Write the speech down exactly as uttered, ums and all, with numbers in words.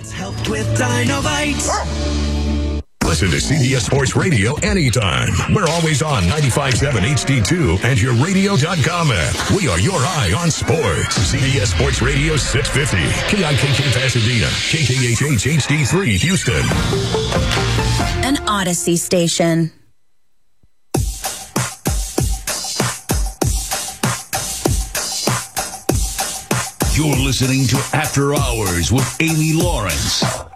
Helped with Dinovite. Listen to C B S Sports Radio anytime. We're always on ninety-five point seven H D two and your radio dot com app. We are your eye on sports. C B S Sports Radio six fifty. K I K K Pasadena. K K H H H D three Houston. An Odyssey station. You're listening to After Hours with Amy Lawrence.